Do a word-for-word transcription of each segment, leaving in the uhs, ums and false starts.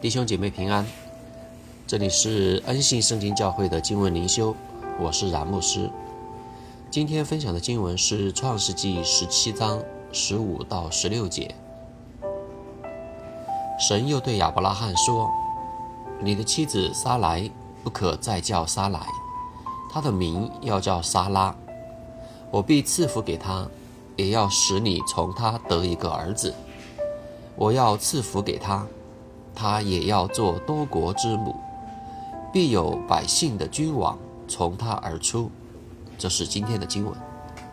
弟兄姐妹平安，这里是恩信圣经教会的经文灵修，我是冉牧师。今天分享的经文是创世纪十七章十五到十六节。神又对亚伯拉罕说，你的妻子撒来不可再叫撒来，她的名要叫撒拉，我必赐福给她，也要使你从她得一个儿子。我要赐福给她，他也要做多国之母，必有百姓的君王从他而出。这是今天的经文。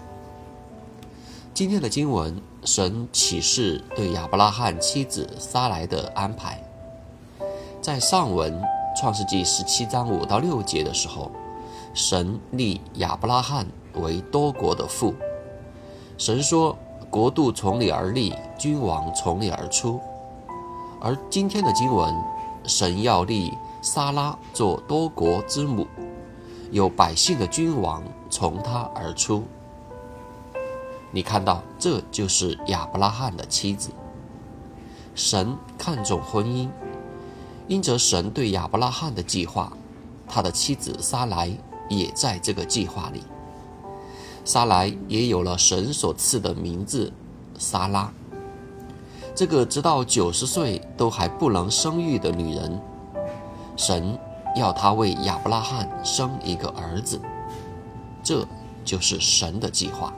今天的经文，神启示对亚伯拉罕妻子撒来的安排。在上文创世纪十七章五到六节的时候，神立亚伯拉罕为多国的父。神说，国度从你而立，君王从你而出。而今天的经文，神要立撒拉做多国之母，有百姓的君王从他而出。你看到，这就是亚伯拉罕的妻子。神看重婚姻，因着神对亚伯拉罕的计划，他的妻子撒来也在这个计划里。撒来也有了神所赐的名字撒拉。这个直到九十岁都还不能生育的女人，神要她为亚伯拉罕生一个儿子，这就是神的计划。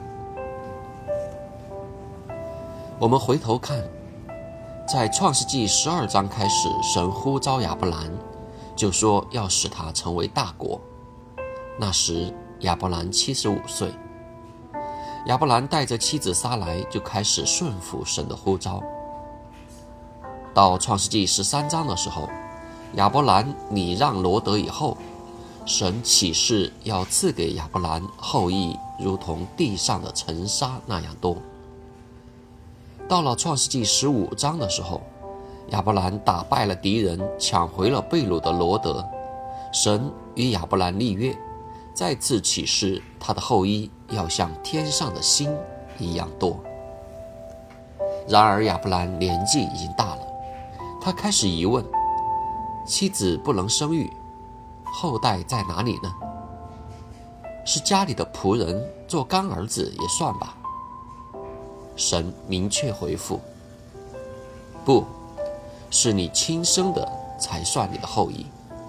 我们回头看，在创世纪十二章开始，神呼召亚伯兰，就说要使他成为大国。那时亚伯兰七十五岁，亚伯兰带着妻子撒来就开始顺服神的呼召。到创世纪十三章的时候，亚伯兰礼让罗得以后，神启示要赐给亚伯兰后裔如同地上的尘沙那样多。到了创世纪十五章的时候，亚伯兰打败了敌人，抢回了被掳的罗得，神与亚伯兰立约，再次启示他的后裔要像天上的星一样多。然而亚伯兰年纪已经大了，他开始疑问，妻子不能生育，后代在哪里呢？是家里的仆人做干儿子也算吧？神明确回复，不，是你亲生的才算你的后裔。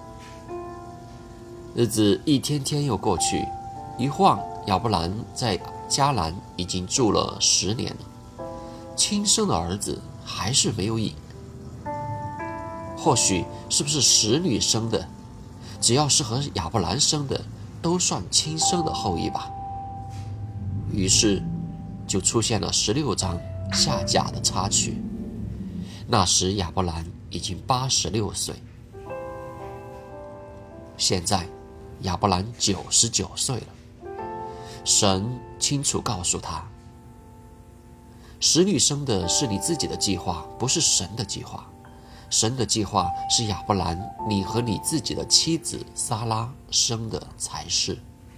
日子一天天又过去，一晃亚伯兰在迦南已经住了十年了，亲生的儿子还是没有影。或许是不是使女生的，只要是和亚伯兰生的，都算亲生的后裔吧。于是就出现了十六章下甲的插曲。那时亚伯兰已经八十六岁，现在亚伯兰九十九岁了。神清楚告诉他，使女生的是你自己的计划，不是神的计划。神的计划是亚伯兰，你和你自己的妻子撒拉生的才是。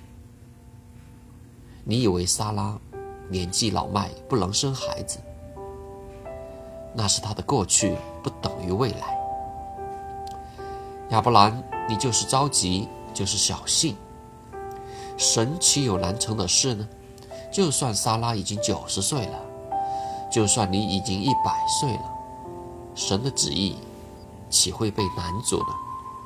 你以为撒拉年纪老迈不能生孩子，那是他的过去，不等于未来。亚伯兰，你就是着急，就是小信。神岂有难成的事呢？就算撒拉已经九十岁了，就算你已经一百岁了，神的旨意岂会被难阻呢？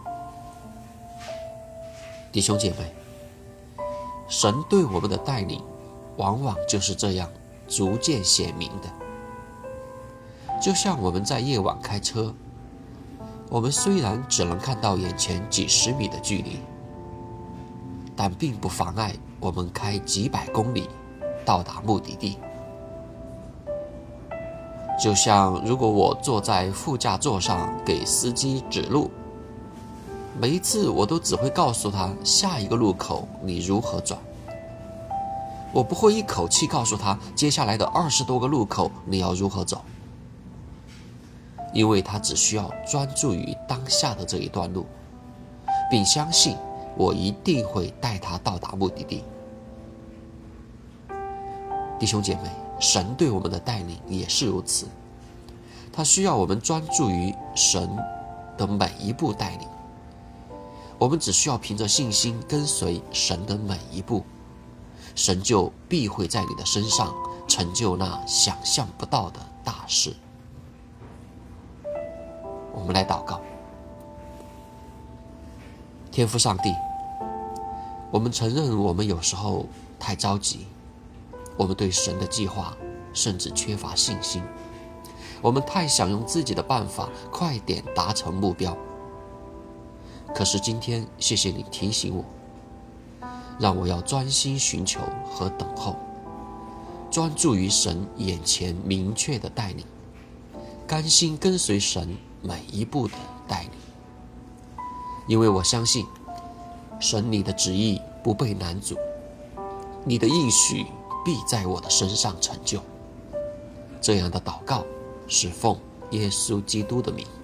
弟兄姐妹，神对我们的带领往往就是这样逐渐显明的。就像我们在夜晚开车，我们虽然只能看到眼前几十米的距离，但并不妨碍我们开几百公里到达目的地。就像如果我坐在副驾座上给司机指路，每一次我都只会告诉他下一个路口你如何转，我不会一口气告诉他接下来的二十多个路口你要如何走，因为他只需要专注于当下的这一段路，并相信我一定会带他到达目的地。弟兄姐妹，神对我们的带领也是如此，他需要我们专注于神的每一步带领。我们只需要凭着信心跟随神的每一步，神就必会在你的身上成就那想象不到的大事。我们来祷告。天父上帝，我们承认我们有时候太着急，我们对神的计划甚至缺乏信心，我们太想用自己的办法快点达成目标。可是今天谢谢你提醒我，让我要专心寻求和等候，专注于神眼前明确的带领，甘心跟随神每一步的带领。因为我相信神你的旨意不被拦阻，你的应许必在我的身上成就。这样的祷告是奉耶稣基督的名。